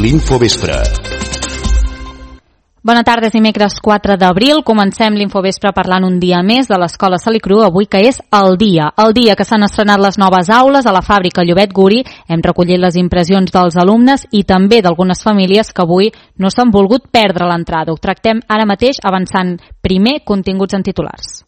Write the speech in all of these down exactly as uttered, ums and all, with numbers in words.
l'Infovespre. Bona tarda, és dimecres quatre d'abril. Comencem l'Infovespre parlant un dia més de l'Escola Salicru, avui que és el dia. El dia que s'han estrenat les noves aules a la fàbrica Llobet Guri. Hem recollit les impressions dels alumnes i també d'algunes famílies que avui no s'han volgut perdre l'entrada. Ho tractem ara mateix, avançant primer continguts en titulars.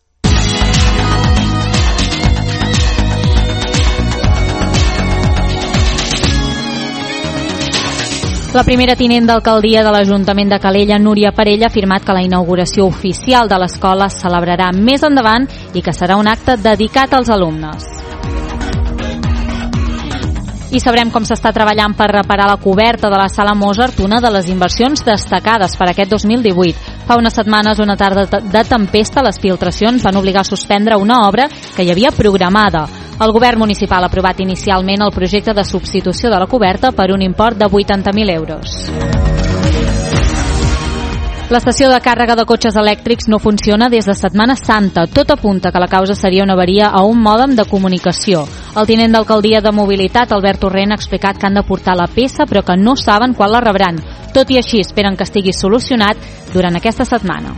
La primera tinent d'alcaldia de l'Ajuntament de Calella, Núria Parella, ha afirmat que la inauguració oficial de l'escola es celebrarà més endavant i que serà un acte dedicat als alumnes. I sabrem com s'està treballant per reparar la coberta de la Sala Mozart, una de les inversions destacades per aquest dos mil divuit. Fa unes setmanes, una tarda de tempesta, les filtracions van obligar a suspendre una obra que hi havia programada. El govern municipal ha aprovat inicialment el projecte de substitució de la coberta per un import de vuitanta mil euros. L'estació de càrrega de cotxes elèctrics no funciona des de Setmana Santa. Tot apunta que la causa seria una avaria a un mòdem de comunicació. El tinent d'alcaldia de Mobilitat, Albert Torrent, ha explicat que han de portar la peça però que no saben quan la rebran. Tot i així, esperen que estigui solucionat durant aquesta setmana.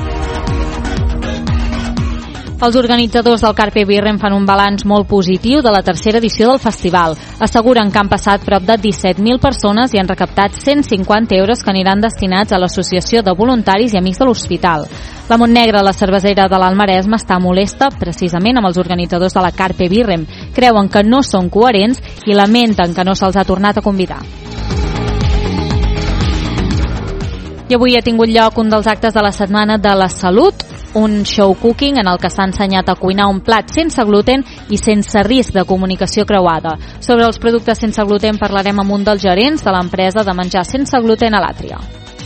Els organitzadors del Carpe Birrem fan un balanç molt positiu de la tercera edició del festival. Asseguren que han passat prop de disset mil persones i han recaptat cent cinquanta euros que aniran destinats a l'Associació de Voluntaris i Amics de l'Hospital. La Montnegra, la cervesera de l'Almaresme, està molesta precisament amb els organitzadors de la Carpe Birrem. Creuen que no són coherents i lamenten que no se'ls ha tornat a convidar. I avui ha tingut lloc un dels actes de la Setmana de la Salut, un show cooking en el que s'ha ensenyat a cuinar un plat sense gluten i sense risc de comunicació creuada. Sobre els productes sense gluten parlarem amb un dels gerents de l'empresa de menjar sense gluten a l'Àtria.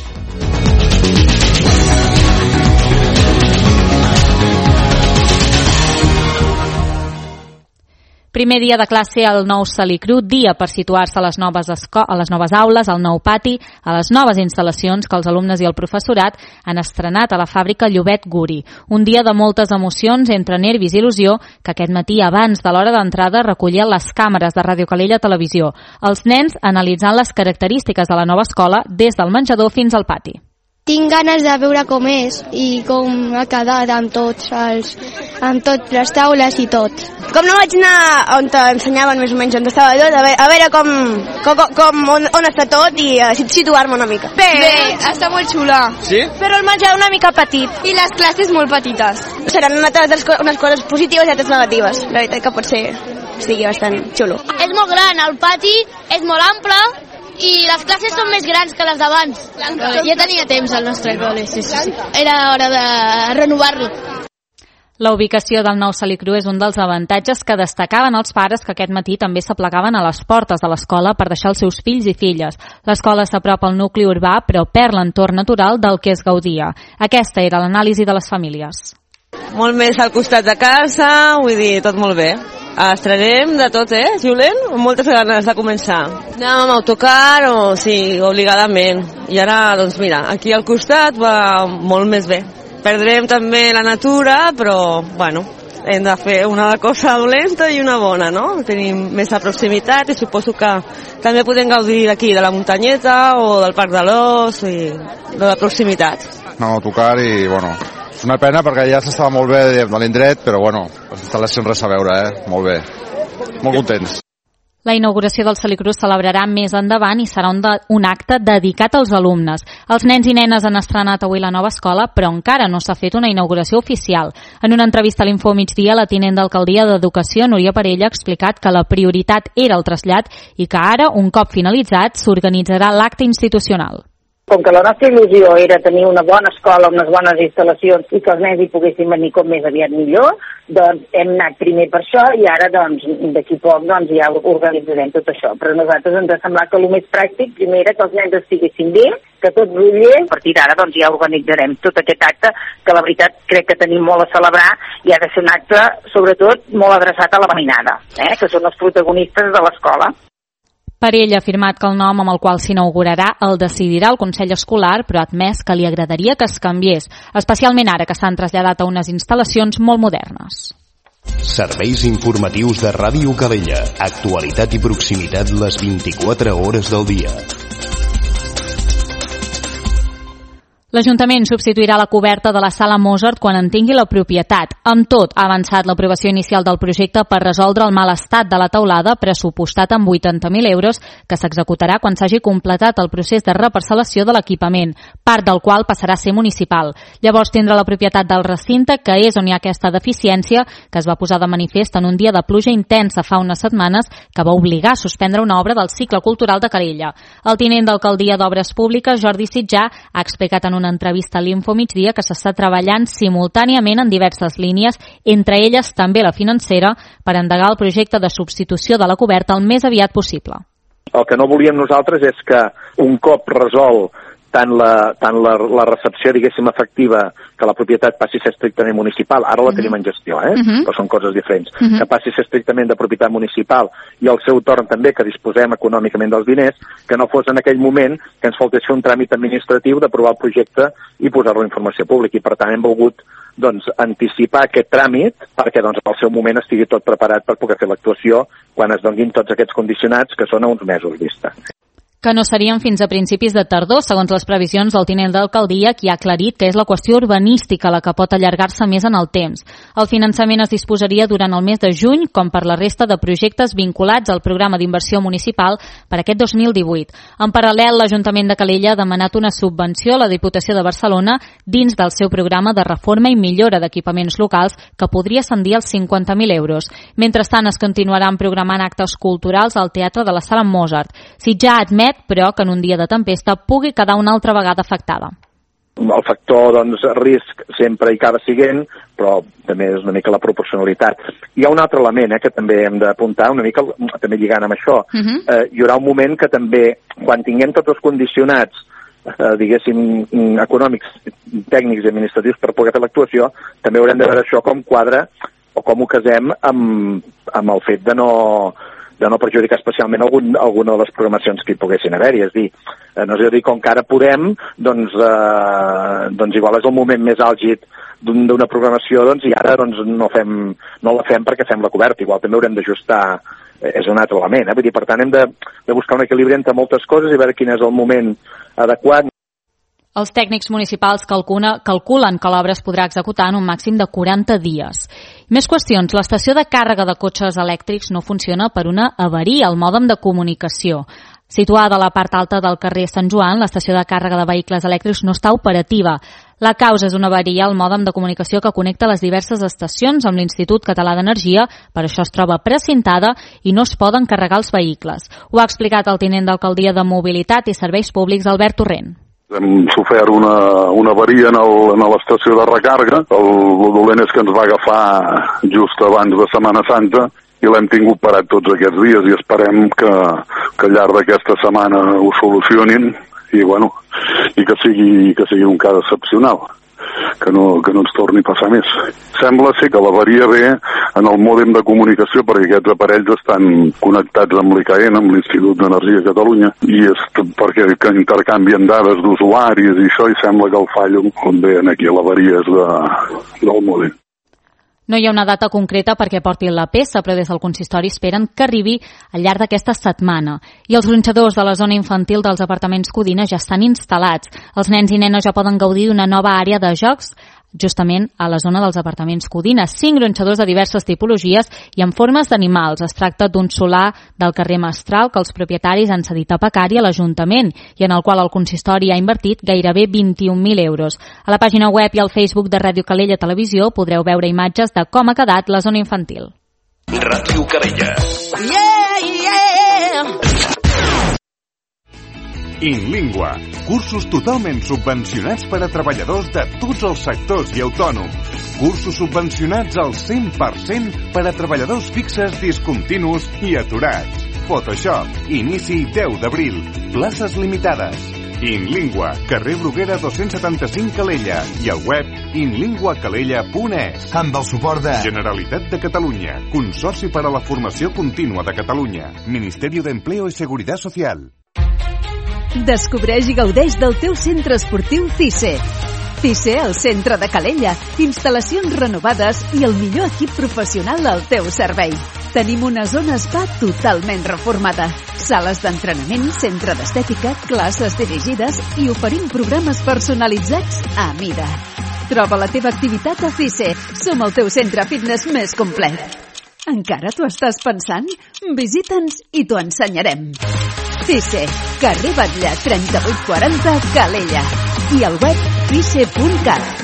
Primer dia de classe al nou Salicru, dia per situar-se a les noves esco- a les noves aules, al nou pati, a les noves instal·lacions que els alumnes i el professorat han estrenat a la fàbrica Llobet Guri. Un dia de moltes emocions, entre nervis i il·lusió, que aquest matí, abans de l'hora d'entrada, recollien les càmeres de Ràdio Calella Televisió. Els nens analitzant les característiques de la nova escola des del menjador fins al pati. Tinc ganes de veure com és i com ha quedat amb tots els, amb totes les taules i tot. Com no vaig anar on t'ensenyaven més o menys on estava tot, a veure, a veure com, com, com on, on està tot i uh, situar-me una mica. Bé, Bé, està molt xula. Sí? Però el menjador una mica petit i les classes molt petites. Seran unes, unes coses positives i altres negatives. La veritat que pot ser sigui bastant xulo. És molt gran, el pati és molt ample i les classes són més grans que les d'abans. Ja tenia temps al nostre col·le, sí, sí. Era hora de renovar-lo. La ubicació del nou Salicru és un dels avantatges que destacaven els pares que aquest matí també s'aplegaven a les portes de l'escola per deixar els seus fills i filles. L'escola s'apropa al nucli urbà però perd l'entorn natural del que es gaudia. Aquesta era l'anàlisi de les famílies. Molt més al costat de casa, vull dir, tot molt bé. Estrenem de tot, eh, Julen? Amb moltes ganes de començar. Anàvem amb autocar o, sí, obligadament. I ara, doncs mira, aquí al costat va molt més bé. Perdrem també la natura, però, bueno, hem de fer una cosa dolenta i una bona, no? Tenim més a proximitat i suposo que també podem gaudir d'aquí, de la muntanyeta o del Parc de l'Os i de la proximitat. Anàvem a autocar i, bueno, és una pena perquè ja s'estava molt bé de l'indret, però bueno, les instal·lacions res a veure, eh? Molt bé. Molt contents. La inauguració del Salicru es celebrarà més endavant i serà un, de, un acte dedicat als alumnes. Els nens i nenes han estrenat avui la nova escola, però encara no s'ha fet una inauguració oficial. En una entrevista a l'Info Migdia, la tinent d'alcaldia d'Educació, Núria Parella, ha explicat que la prioritat era el trasllat i que ara, un cop finalitzat, s'organitzarà l'acte institucional. Com que la nostra il·lusió era tenir una bona escola, unes bones instal·lacions i que els nens hi poguessin venir com més aviat millor, doncs hem anat primer per això i ara doncs d'aquí poc doncs ja organitzarem tot això. Però a nosaltres ens ha semblat que el més pràctic primer era que els nens estiguessin bé, que tot rutllés. A partir d'ara doncs ja organitzarem tot aquest acte que la veritat crec que tenim molt a celebrar i ha de ser un acte sobretot molt adreçat a la mainada, eh? Que són els protagonistes de l'escola. Parella ha afirmat que el nom amb el qual s'inaugurarà el decidirà el Consell Escolar, però ha admès que li agradaria que es canviés, especialment ara que s'han traslladat a unes instal·lacions molt modernes. Serveis informatius de Ràdio Calella. Actualitat i proximitat les vint-i-quatre hores del dia. L'Ajuntament substituirà la coberta de la Sala Mozart quan en tingui la propietat. Amb tot, ha avançat l'aprovació inicial del projecte per resoldre el mal estat de la teulada, pressupostat amb vuitanta mil euros, que s'executarà quan s'hagi completat el procés de reparcel·lació de l'equipament, part del qual passarà a ser municipal. Llavors tindrà la propietat del recinte, que és on hi ha aquesta deficiència, que es va posar de manifest en un dia de pluja intensa fa unes setmanes, que va obligar a suspendre una obra del cicle cultural de Calella. El tinent d'alcaldia d'Obres Públiques, Jordi Sitjà, ha explicat en una entrevista a l'Info Migdia que s'està treballant simultàniament en diverses línies, entre elles també la financera, per endegar el projecte de substitució de la coberta el més aviat possible. El que no volíem nosaltres és que un cop resol tant la, tant la, la recepció, diguéssim, efectiva, que la propietat passi a ser estrictament municipal, ara la tenim en gestió, eh? Uh-huh. Però són coses diferents. Uh-huh. Que passi a ser estrictament de propietat municipal i al seu torn també que disposem econòmicament dels diners, que no fos en aquell moment que ens faltés fer un tràmit administratiu d'aprovar el projecte i posar-lo a informació pública. I per tant hem volgut doncs, anticipar aquest tràmit perquè doncs, al seu moment estigui tot preparat per poder fer l'actuació quan es donin tots aquests condicionats que són a uns mesos vista. Que no serien fins a principis de tardor, segons les previsions del tinent d'alcaldia, qui ha aclarit que és la qüestió urbanística la que pot allargar-se més en el temps. El finançament es disposaria durant el mes de juny, com per la resta de projectes vinculats al programa d'inversió municipal per aquest dos mil divuit. En paral·lel, l'Ajuntament de Calella ha demanat una subvenció a la Diputació de Barcelona dins del seu programa de reforma i millora d'equipaments locals, que podria ascendir als cinquanta mil euros. Mentrestant, es continuaran programant actes culturals al Teatre de la Sala Mozart. Si ja admet però que en un dia de tempesta pugui quedar una altra vegada afectada. El factor doncs, risc sempre hi acaba siguent, però també és una mica la proporcionalitat. Hi ha un altre element eh, que també hem d'apuntar, una mica també lligant amb això. Uh-huh. eh, hi haurà un moment que també, quan tinguem tots els condicionats, eh, diguéssim, econòmics, tècnics i administratius per poder fer l'actuació, també haurem de veure això com quadra o com ho casem amb, amb el fet de no... de no perjudicar especialment algun, alguna de les programacions que hi poguessin haver-hi. És dir, eh, no és a dir, com que ara podem, doncs, eh, doncs igual és el moment més àlgid d'una un, programació, doncs, i ara doncs, no, fem, no la fem perquè fem la coberta. Igual també haurem d'ajustar, eh, és un altre element. Eh? Vull dir, per tant, hem de, de buscar un equilibri entre moltes coses i veure quin és el moment adequat. Els tècnics municipals calcula, calculen que l'obra es podrà executar en un màxim de quaranta dies. Més qüestions. L'estació de càrrega de cotxes elèctrics no funciona per una avaria al mòdem de comunicació. Situada a la part alta del carrer Sant Joan, l'estació de càrrega de vehicles elèctrics no està operativa. La causa és una avaria al mòdem de comunicació que connecta les diverses estacions amb l'Institut Català d'Energia, per això es troba precintada i no es poden carregar els vehicles. Ho ha explicat el tinent d'alcaldia de Mobilitat i Serveis Públics, Albert Torrent. Hem sofert una, una avaria en l'estació de recàrrega. El, el dolent és que ens va agafar just abans de Setmana Santa i l'hem tingut parat tots aquests dies i esperem que, que al llarg d'aquesta setmana ho solucionin i, bueno, i que sigui, que sigui un cas excepcional, que no, que no ens torni a passar més. Sembla ser que l'avaria ve en el mòdem de comunicació perquè aquests aparells estan connectats amb l'I C A E N, amb l'Institut d'Energia de Catalunya, i és perquè intercanvien dades d'usuaris i això, i sembla que el fallo on ve aquí a l'avaria és de, del mòdem. No hi ha una data concreta perquè porti la peça, però des del consistori esperen que arribi al llarg d'aquesta setmana. I els gronxadors de la zona infantil dels apartaments Codina ja estan instal·lats. Els nens i nenes ja poden gaudir d'una nova àrea de jocs justament a la zona dels apartaments Codina. Cinc gronxadors de diverses tipologies i en formes d'animals. Es tracta d'un solar del carrer Mestral que els propietaris han cedit a Pecari a l'Ajuntament i en el qual el consistori ha invertit gairebé vint-i-un mil euros. A la pàgina web i al Facebook de Ràdio Calella Televisió podreu veure imatges de com ha quedat la zona infantil. Ràdio Calella. Yeah, yeah! InLingua, cursos totalment subvencionats per a treballadors de tots els sectors i autònoms. Cursos subvencionats al cent per cent per a treballadors fixes, discontinus i aturats. Photoshop, inici deu d'abril, places limitades. InLingua, carrer Bruguera dos-cents setanta-cinc Calella i al web inlingua calella punt es. Amb el suport de Generalitat de Catalunya, Consorci per a la Formació Contínua de Catalunya, Ministeri d'Empleo i Seguridad Social. Descobreix i gaudeix del teu centre esportiu CICE. CICE, al centre de Calella. Instal·lacions renovades i el millor equip professional al teu servei. Tenim una zona spa totalment reformada. Sales d'entrenament, centre d'estètica, classes dirigides i oferim programes personalitzats a mida. Troba la teva activitat a Cise. Som el teu centre fitness més complet. Encara t'ho estàs pensant? Visita'ns i t'ho ensenyarem. Cise, carrer Batlle trenta-vuit quaranta, Calella. I al web cise punt cat.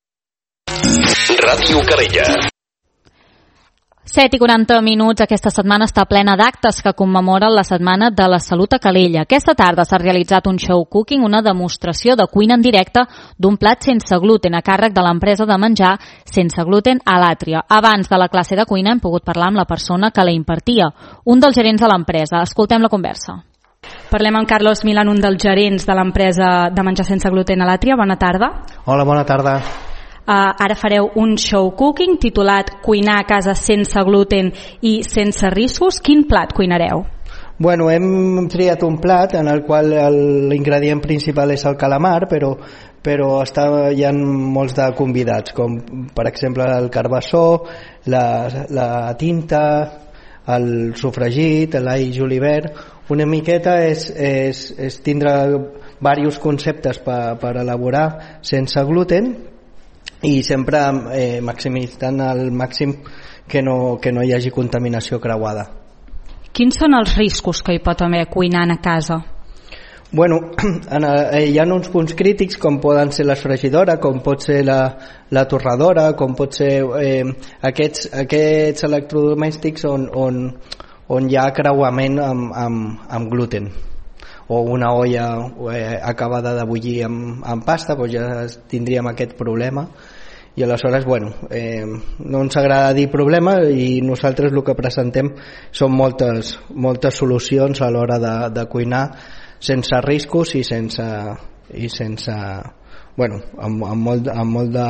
Ràdio Calella. set i quaranta minuts. Aquesta setmana està plena d'actes que commemoren la Setmana de la Salut a Calella. Aquesta tarda s'ha realitzat un show cooking, una demostració de cuina en directe d'un plat sense gluten a càrrec de l'empresa de menjar sense gluten Alàtria. Abans de la classe de cuina hem pogut parlar amb la persona que la impartia, un dels gerents de l'empresa. Escoltem la conversa. Parlem amb Carlos Milán, un dels gerents de l'empresa de menjar sense gluten Alàtria. Bona tarda. Hola, bona tarda. Uh, ara fareu un show cooking titulat Cuinar a casa sense gluten i sense riscos. Quin plat cuinareu? Bueno, hem triat un plat en el qual l'ingredient principal és el calamar, però, però està, hi ha molts de convidats, com per exemple el carbassó, la, la tinta, el sofregit, l'all julivert. Una miqueta és, és, és tindre diversos conceptes per, per elaborar sense gluten, i sempre eh, maximitzant al màxim que no, que no hi hagi contaminació creuada. Quins són els riscos que hi pot haver cuinant a casa? Bueno, en el, eh, hi ha uns punts crítics com poden ser la fregidora, com pot ser la, la torradora, com pot ser eh, aquests, aquests electrodomèstics on, on, on hi ha creuament amb, amb, amb gluten, o una olla eh, acabada de bullir amb, amb pasta, doncs ja tindríem aquest problema. I aleshores, bueno, eh, no ens agrada dir problema, i nosaltres el que presentem són moltes, moltes solucions a l'hora de, de cuinar sense riscos i sense, i sense bueno, amb, amb, molt, amb molt de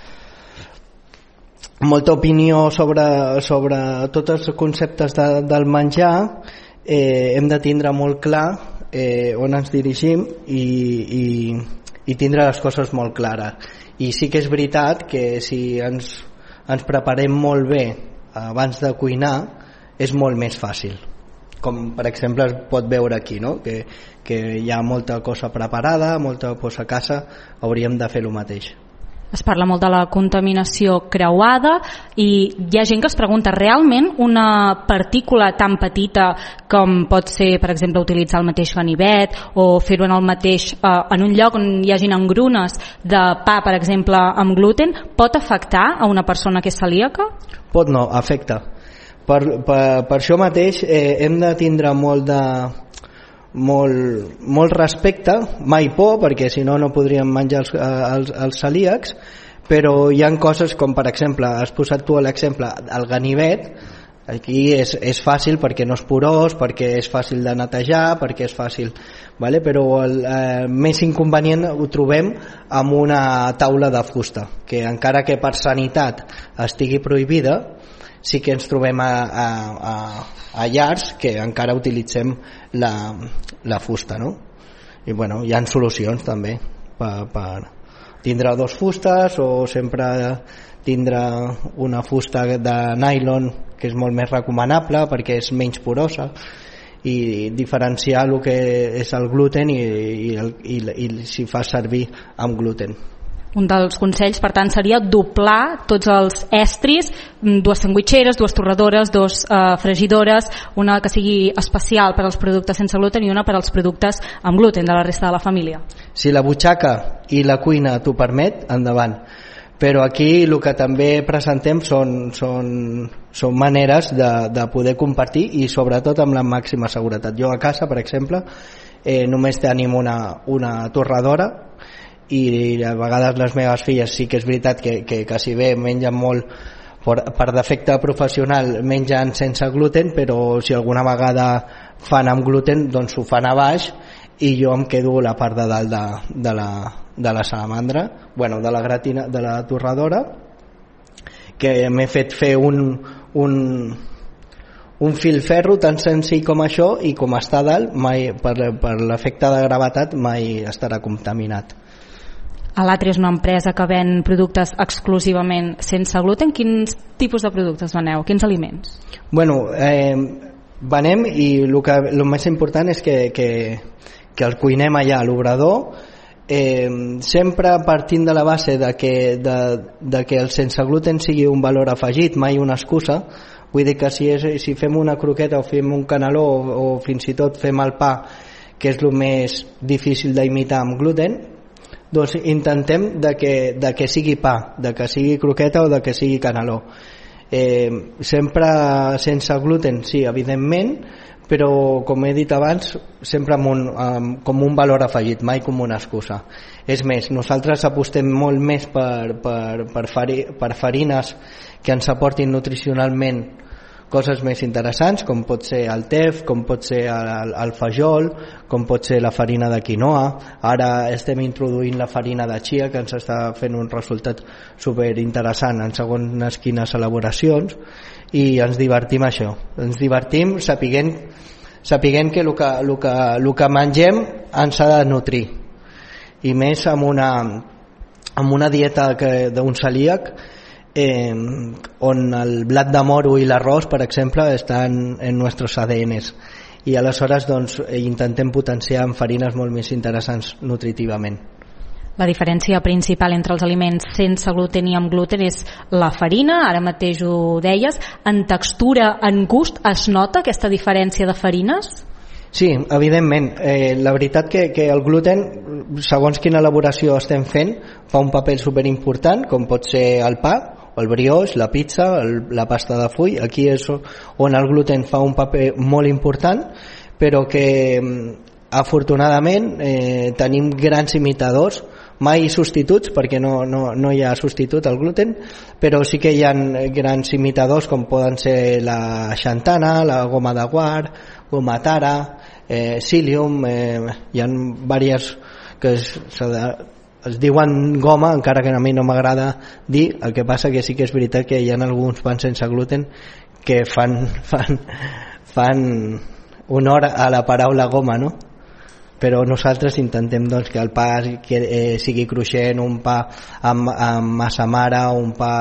molta opinió sobre, sobre tots els conceptes de, del menjar. Eh, hem de tindre molt clar eh, on ens dirigim i, i, i tindre les coses molt clares. I sí que és veritat que si ens, ens preparem molt bé abans de cuinar és molt més fàcil, com per exemple es pot veure aquí, no? que, que hi ha molta cosa preparada, molta cosa a casa, hauríem de fer el mateix. Es parla molt de la contaminació creuada i hi ha gent que es pregunta, realment una partícula tan petita com pot ser, per exemple, utilitzar el mateix ganivet o fer-ho en el mateix eh, en un lloc on hi hagin engrunes de pa, per exemple, amb gluten, pot afectar a una persona que és celíaca? Pot no, afecta. Per, per, per això mateix eh, hem de tindre molt de molt, molt respecte, mai por, perquè si no no podríem menjar els, els, els celíacs, però hi ha coses com per exemple, has posat tu l'exemple, el ganivet. Aquí és, és fàcil perquè no és porós, perquè és fàcil de netejar, perquè és fàcil, vale? Però el eh, més inconvenient ho trobem amb una taula de fusta, que encara que per sanitat estigui prohibida, sí que ens trobem a, a, a, a llars que encara utilitzem la, la fusta, no? I bueno, hi ha solucions també per, per tindre dos fustes, o sempre tindre una fusta de nylon, que és molt més recomanable perquè és menys porosa, i diferenciar el que és el gluten i, i, el, i, i si fa servir amb gluten. Un dels consells, per tant, seria doblar tots els estris, dues sandwitxeres, dues torradores, dues eh, fregidores, una que sigui especial per als productes sense gluten i una per als productes amb gluten de la resta de la família. Si la butxaca i la cuina t'ho permet, endavant. Però aquí el que també presentem són, són, són maneres de, de poder compartir, i sobretot amb la màxima seguretat. Jo a casa, per exemple, eh, només tenim una, una torradora, i a vegades les meves filles sí que és veritat que, que, que si bé mengen molt per, per defecte professional, mengen sense gluten, però si alguna vegada fan amb gluten doncs ho fan a baix, i jo em quedo la part de dalt de, de, la, de la salamandra, bueno, de la gratina, de la torradora, que m'he fet fer un, un, un filferro tan senzill com això, i com està dalt, mai, per, per l'efecte de gravetat mai estarà contaminat. l'Atri és una empresa que ven productes exclusivament sense gluten. Quins tipus de productes veneu? Quins aliments? Bueno, eh, venem i el que el més important és que, que, que el cuinem allà a l'obrador, eh, sempre partint de la base de que, de, de que el sense gluten sigui un valor afegit, mai una excusa. Vull dir que si, és, si fem una croqueta o fem un caneló o, o fins i tot fem el pa, que és el més difícil d'imitar amb gluten, doncs intentem de que, de que sigui pa, de que sigui croqueta o de que sigui caneló. Eh, sempre sense gluten, sí, evidentment, però com he dit abans, sempre amb un, amb, com un valor afegit, mai com una excusa. És més, nosaltres apostem molt més per, per, per, fari, per farines que ens aportin nutricionalment coses més interessants, com pot ser el tef, com pot ser el, el fajol, com pot ser la farina de quinoa. Ara estem introduint la farina de chia, que ens està fent un resultat superinteressant en segons quines elaboracions, i ens divertim això. Ens divertim sapiguent, sapiguent que el que, el que, el que mengem ens ha de nutrir. I més amb una, amb una dieta d'un celíac, Eh, on el blat de moro i l'arròs, per exemple, estan en nostres A D Ns, i aleshores doncs, intentem potenciar amb farines molt més interessants nutritivament. La diferència principal entre els aliments sense gluten i amb gluten és la farina, ara mateix ho deies. En textura, en gust, es nota aquesta diferència de farines? Sí, evidentment. Eh, la veritat que, que el gluten, segons quina elaboració estem fent, fa un paper superimportant, com pot ser el pa, el brioix, la pizza, el, la pasta de full. Aquí és on el gluten fa un paper molt important, però que afortunadament eh, tenim grans imitadors, mai substituts, perquè no, no, no hi ha substitut al gluten, però sí que hi ha grans imitadors com poden ser la xantana, la goma de guar, goma tara, eh, psyllium, eh, hi ha diverses que es, es diuen goma, encara que a mi no m'agrada dir. El que passa que sí que és veritat que hi ha alguns pans sense gluten que fan, fan, fan honor a la paraula goma, no? Però nosaltres intentem doncs, que el pa que, eh, sigui cruixent, un pa amb, amb massa mare, un pa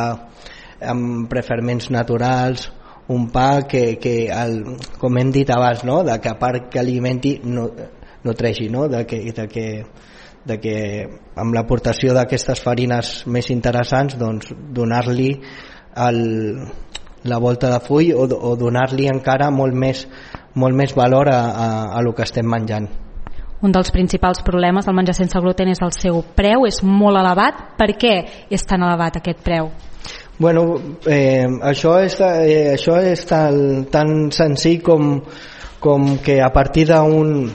amb preferments naturals, un pa que, que el, com hem dit abans, no? De que a part que alimenti no, nutreixi, no? De que, de que de que amb l'aportació d'aquestes farines més interessants doncs donar-li la volta de full o, o donar-li encara molt més, molt més valor a, a, a lo que estem menjant. Un dels principals problemes del menjar sense gluten és el seu preu, és molt elevat. Per què és tan elevat aquest preu? Bueno, eh, això és, eh, això és tan, tan senzill com, com que a partir d'un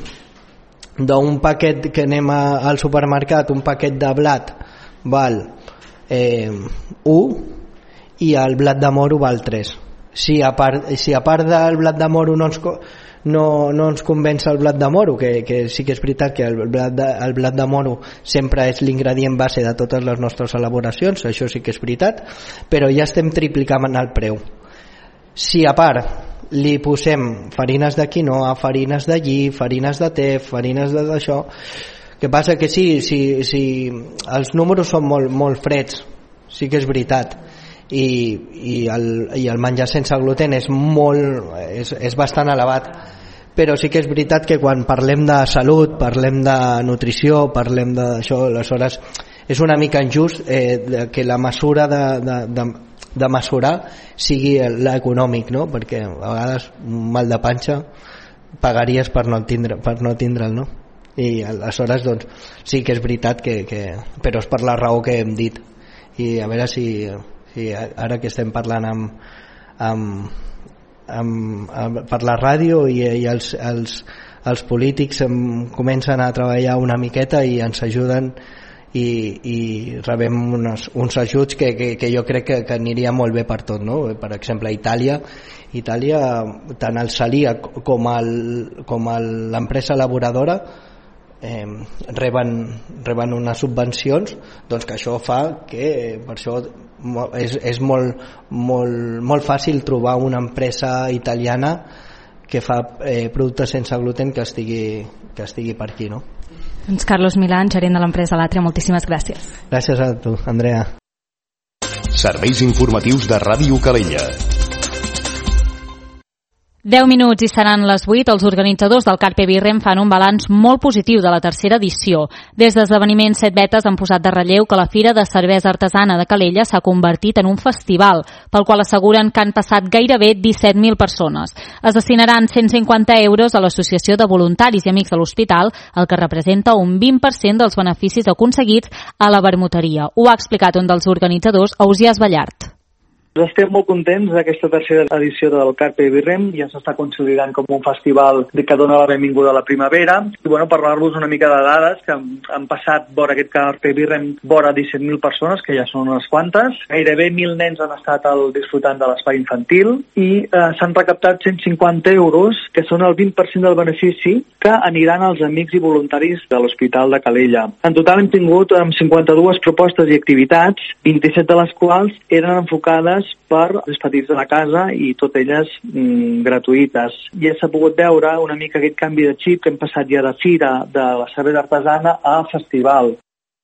d'un paquet que anem a, al supermercat, un paquet de blat val eh, u i el blat de moro val tres. Si a part, si a part del blat de moro no ens, no, no ens convenç el blat de moro, que, que sí que és veritat que el blat de, el blat de moro sempre és l'ingredient base de totes les nostres elaboracions, això sí que és veritat, però ja estem triplicant el preu. Si a part li posem farines de quinoa, farines de lli, farines de tef, farines d'això, que passa que sí, sí, sí, els números són molt, molt freds, sí que és veritat, i, i, el, i el menjar sense gluten és molt, és, és bastant elevat, però sí que és veritat que quan parlem de salut, parlem de nutrició, parlem d'això, aleshores és una mica injust eh, que la mesura de, de, de de mesurar sigui l'econòmic, no? Perquè a vegades un mal de panxa pagaries per no tindre, per no tindre'l, no? I aleshores doncs sí que és veritat que, que però és per la raó que hem dit. I a veure si, si ara que estem parlant amb, amb, amb, amb per la ràdio i, i els, els, els polítics em comencen a treballar una miqueta i ens ajuden i, i rebem unes, uns ajuts que, que, que jo crec que, que aniria molt bé per tot, no? Per exemple, a Itàlia, Itàlia tant el celíac com, el, com l'empresa elaboradora eh, reben, reben unes subvencions, doncs que això fa que per això és, és molt, molt, molt fàcil trobar una empresa italiana que fa eh, productes sense gluten que estigui, que estigui per aquí, no? Doncs Carlos Milán, gerent de l'empresa L'Àtria, moltíssimes gràcies. Gràcies a tu, Andrea. Serveis informatius de Ràdio Calella. deu minuts i seran les vuit. Els organitzadors del Carpe Birrem fan un balanç molt positiu de la tercera edició. Des d'Esdeveniments Set Vetes han posat de relleu que la Fira de Cervesa Artesana de Calella s'ha convertit en un festival, pel qual asseguren que han passat gairebé disset mil persones. Es destinaran cent cinquanta euros a l'Associació de Voluntaris i Amics de l'Hospital, el que representa un vint per cent dels beneficis aconseguits a la vermuteria. Ho ha explicat un dels organitzadors, Ausiàs Ballart. Estem molt contents d'aquesta tercera edició del Carpe Birrem, ja s'està consolidant com un festival que dona la benvinguda a la primavera. I bueno, per parlar-vos una mica de dades, que han passat vora aquest Carpe Birrem vora disset mil persones, que ja són unes quantes. Gairebé mil nens han estat al, disfrutant de l'espai infantil i eh, s'han recaptat cent cinquanta euros, que són el vint per cent del benefici, que aniran als amics i voluntaris de l'Hospital de Calella. En total hem tingut amb cinquanta-dues propostes i activitats, vint-i-set de les quals eren enfocades per els petits de la casa i totes elles mm, gratuïtes. Ja s'ha pogut veure una mica aquest canvi de xip que hem passat ja de fira de la cervesa artesana a festival.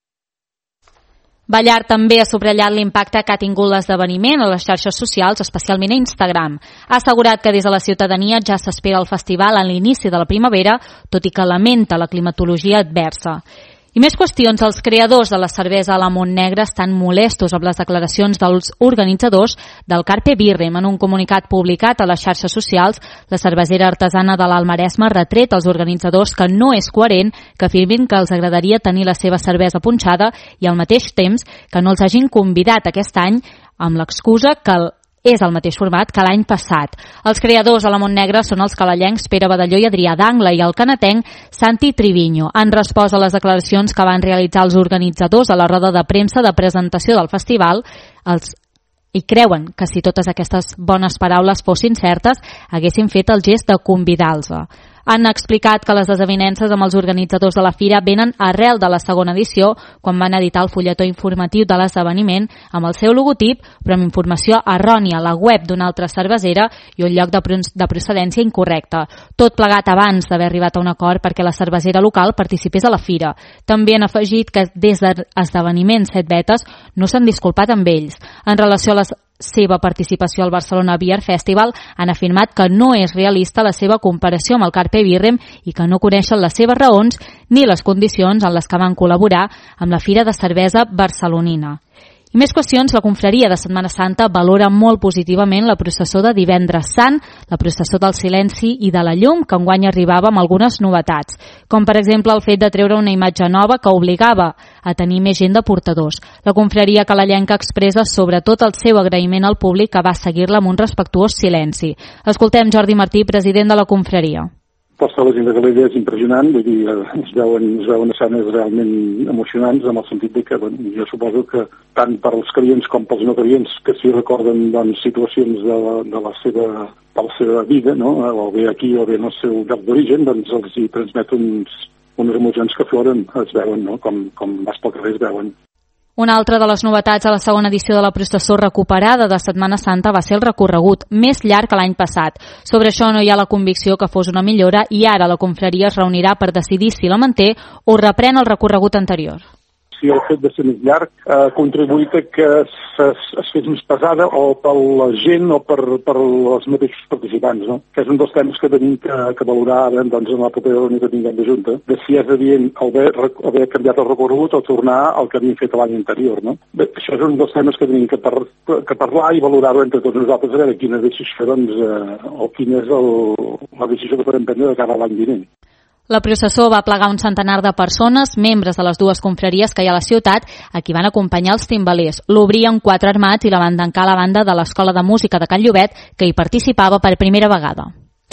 Ballart també ha subratllat l'impacte que ha tingut l'esdeveniment a les xarxes socials, especialment a Instagram. Ha assegurat que des de la ciutadania ja s'espera el festival a l'inici de la primavera, tot i que lamenta la climatologia adversa. I més qüestions. Els creadors de la cervesa a la Montnegra estan molestos amb les declaracions dels organitzadors del Carpe Birrem. En un comunicat publicat a les xarxes socials, la cervesera artesana de l'Alt Maresme ha retret als organitzadors que no és coherent que afirmin que els agradaria tenir la seva cervesa punxada i al mateix temps que no els hagin convidat aquest any amb l'excusa que el és el mateix format que l'any passat. Els creadors de la Montnegra són els calellencs Pere Badalló i Adrià d'Angle i el canatenc Santi Triviño. Han respost a les declaracions que van realitzar els organitzadors a la roda de premsa de presentació del festival els i creuen que si totes aquestes bones paraules fossin certes haguessin fet el gest de convidar-los. Han explicat que les desavinences amb els organitzadors de la fira venen arrel de la segona edició, quan van editar el fulletó informatiu de l'esdeveniment amb el seu logotip, però amb informació errònia, la web d'una altra cervesera i un lloc de procedència incorrecte. Tot plegat abans d'haver arribat a un acord perquè la cervesera local participés a la fira. També han afegit que des d'Esdeveniments Set Vetes no s'han disculpat amb ells. En relació a les seva participació al Barcelona Beer Festival, han afirmat que no és realista la seva comparació amb el Carpe Birrem i que no coneixen les seves raons ni les condicions en les que van col·laborar amb la Fira de Cervesa Barcelonina. I més qüestions. La confraria de Setmana Santa valora molt positivament la processó de Divendres Sant, la processó del silenci i de la llum, que enguany arribava amb algunes novetats, com per exemple el fet de treure una imatge nova que obligava a tenir més gent de portadors. La confraria calellenca expressa sobretot el seu agraïment al públic que va seguir-la amb un respectuós silenci. Escoltem Jordi Martí, president de la confraria. L'aposta de la gent de Calella és impressionant, vull dir, es veuen, es veuen escenes realment emocionants, en el sentit de que, bueno, jo suposo que tant per als creients com pels no creients que s'hi recorden, doncs, situacions de la, de la seva, de la seva vida, no?, o bé aquí o bé en el seu lloc d'origen, doncs els hi transmet uns, unes emocions que afloren, es veuen, no?, com, com vas pel carrer es veuen. Una altra de les novetats a la segona edició de la processó recuperada de Setmana Santa va ser el recorregut, més llarg que l'any passat. Sobre això no hi ha la convicció que fos una millora i ara la confraria es reunirà per decidir si la manté o reprèn el recorregut anterior. Si el fet de ser més llarg ha contribuït a que es, es fes més pesada o per la gent o per, per els mateixos participants, no? Que és un dels temes que tenim que, que valorar ara, doncs, en la propera reunió que tinguem de Junta, de si és adient haver, haver canviat el recorregut o tornar al que havíem fet l'any anterior, no? Bé, això és un dels temes que tenim que, par, que parlar i valorar-ho entre tots nosaltres, a veure quina decisió, doncs, eh, o quina és el, la decisió que podem prendre de cara a l'any vinent. La processó va plegar un centenar de persones, membres de les dues confraries que hi ha a la ciutat, a qui van acompanyar els timbalers. L'obrien quatre armats i la van tancar a la banda de l'Escola de Música de Can Llobet, que hi participava per primera vegada.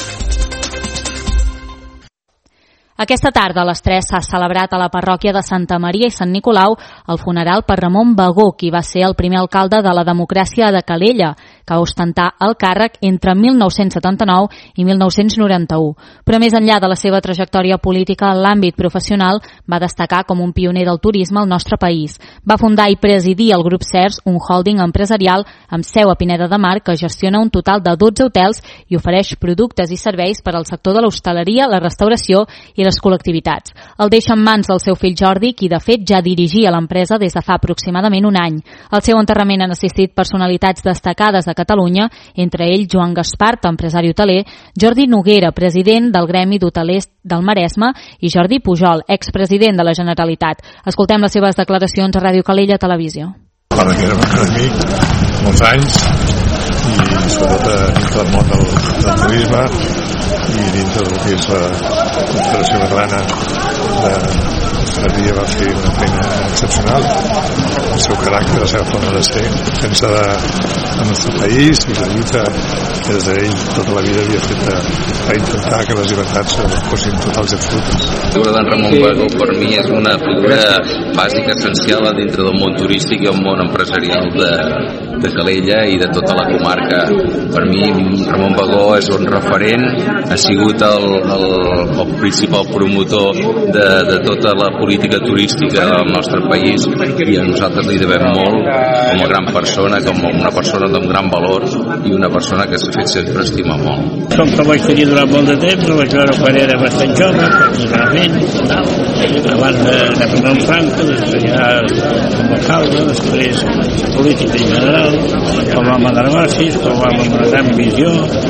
Aquesta tarda a les tres s'ha celebrat a la parròquia de Santa Maria i Sant Nicolau el funeral per Ramon Bagó, qui va ser el primer alcalde de la democràcia de Calella, que va ostentar el càrrec entre mil nou-cents setanta-nou i mil nou-cents noranta-u. Però més enllà de la seva trajectòria política en l'àmbit professional, va destacar com un pioner del turisme al nostre país. Va fundar i presidir el Grup Cers, un holding empresarial amb seu a Pineda de Mar que gestiona un total de dotze hotels i ofereix productes i serveis per al sector de l'hostaleria, la restauració i les col·lectivitats. El deixa en mans del seu fill Jordi, qui de fet ja dirigia l'empresa des de fa aproximadament un any. Al seu enterrament han assistit personalitats destacades de Catalunya, entre ells Joan Gaspart, empresari hoteler, Jordi Noguera, president del Gremi d'Hotelers del Maresme, i Jordi Pujol, expresident de la Generalitat. Escoltem les seves declaracions a Ràdio Calella Televisió. Pare que era un amic, molts anys, i sobretot dintre del món del, del turisme i dintre del que és la Confederació Catalana de Hostaleria va fer una feina excepcional. El seu caràcter, la seva forma de ser, defensa de, del nostre país i la lluita que des d'ell tota la vida havia fet a, a intentar que les llibertats fossin totals i absolutes. La figura d'en Ramon Bagó per mi és una figura bàsica, essencial dintre del món turístic i el món empresarial de, de Calella i de tota la comarca. Per mi Ramon Bagó és un referent, ha sigut el, el, el principal promotor de, de tota la política turística del nostre país i a nosaltres li devem molt com a gran persona, com una persona d'un gran valor i una persona que s'ha fet sempre estimar molt. Com que vaig tenir durant molt de temps, el vaig veure quan era bastant jove, pràcticament, abans de tornar en Franco, després ja com a alcalde, després política en general, com home de negocis, com home amb una gran visió,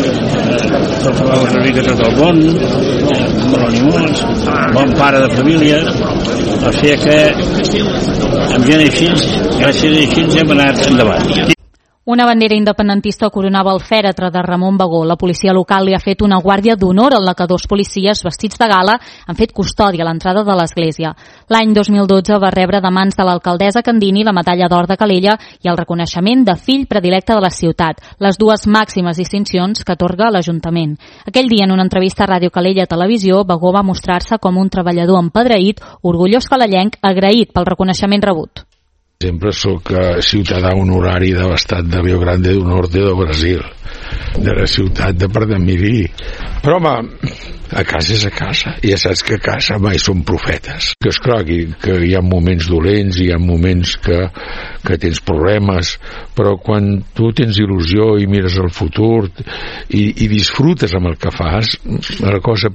tot el una mica tot el món, molt animals, bon pare de família, o sigui que amb gent així, gràcies a així hem anat endavant. Una bandera independentista coronava el fèretre de Ramon Bagó. La policia local li ha fet una guàrdia d'honor en la que dos policies vestits de gala han fet custòdia a l'entrada de l'església. L'any dos mil dotze va rebre de mans de l'alcaldessa Candini la medalla d'or de Calella i el reconeixement de fill predilecte de la ciutat, les dues màximes distincions que atorga l'Ajuntament. Aquell dia, en una entrevista a Ràdio Calella Televisió, Bagó va mostrar-se com un treballador empadreït, orgullós calellenc, agraït pel reconeixement rebut. Sempre sóc ciutadà honorari de l'estat de Rio Grande do Norte do Brasil, de la ciutat de Pardamiri. Però, home, a casa és a casa. Ja saps que a casa mai són profetes. Que és clar que, que hi ha moments dolents, hi ha moments que, que tens problemes, però quan tu tens il·lusió i mires el futur i, i disfrutes amb el que fas, la cosa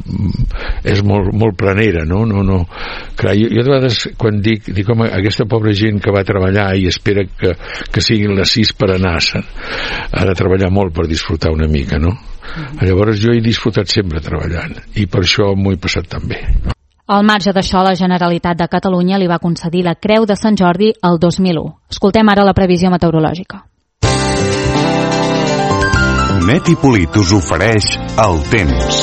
és molt, molt planera, no? no, no. Clar, jo, jo de vegades quan dic, dic, home, aquesta pobra gent que va treballar i espera que, que siguin les sis per anar-se'n, ha de treballar molt per disfrutar una mica, no? Llavors jo he disfrutat sempre treballant i per això m'ho he passat tan bé. Al marge d'això, la Generalitat de Catalunya li va concedir la Creu de Sant Jordi el dos mil u. Escoltem ara la previsió meteorològica. Net i Polit us ofereix el temps.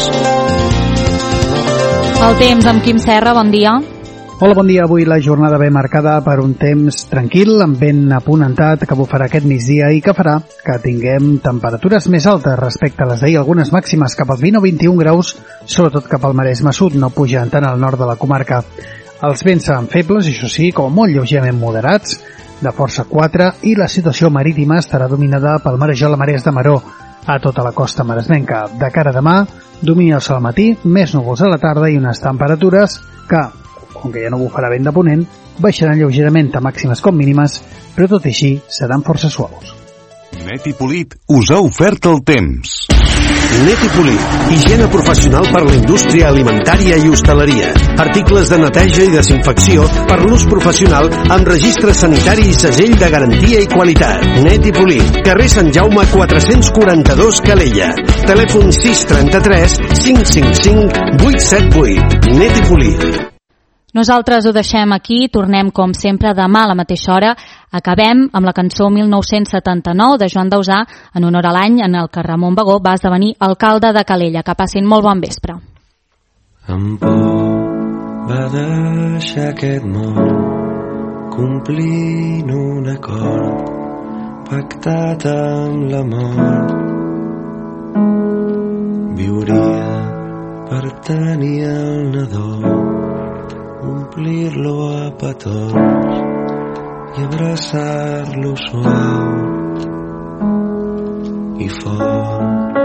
El temps amb Quim Serra, bon dia. Hola, bon dia. Avui la jornada ve marcada per un temps tranquil, amb vent aponentat que bufarà aquest migdia i que farà que tinguem temperatures més altes respecte a les d'ahir, algunes màximes cap als vint o vint-i-un graus, sobretot cap al Maresme Sud, no pugen tant al nord de la comarca. Els vents seran febles, això sí, com molt lleugerament moderats, de força quatre, i la situació marítima estarà dominada pel marejol a marees de maró a tota la costa maresmenca. De cara a demà, domina el sol al matí, més núvols a la tarda i unes temperatures que, com que ja no bufarà vent de ponent, baixaran lleugerament a màximes com mínimes, però tot i així seran força suaus. Net i Polit us ha ofert el temps. Net i Polit, higiene professional per la indústria alimentària i hostaleria. Articles de neteja i desinfecció per l'ús professional amb registre sanitari i segell de garantia i qualitat. Net i Polit, carrer Sant Jaume quatre-cents quaranta-dos Calella. Telèfon sis trenta-tres cinc cinc cinc vuit set vuit. Net i Polit. Nosaltres ho deixem aquí, tornem com sempre demà a la mateixa hora. Acabem amb la cançó mil nou-cents setanta-nou de Joan Dausà en honor a l'any en el que Ramon Bagó va esdevenir alcalde de Calella. Que passin molt bon vespre. Amb por va deixar aquest món complint un acord pactat amb la mort. Viuria per tenir el nadó, omplir-lo a petons i abraçar-lo suau i fort.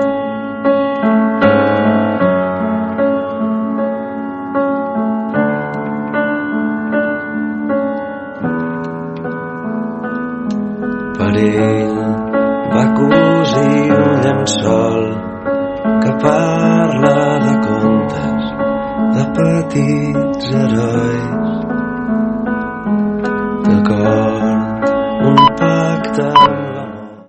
Per ell va cosir un llençol que parla de contes, de petits herois d'acord, un pacte